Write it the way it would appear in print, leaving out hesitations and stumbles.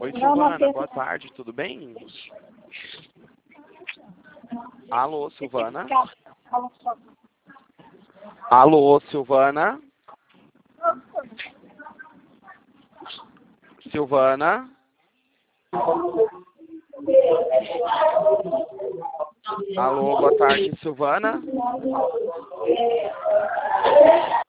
Oi, Silvana, boa tarde, tudo bem? Alô, Silvana? Alô, Silvana? Silvana? Alô, boa tarde, Silvana?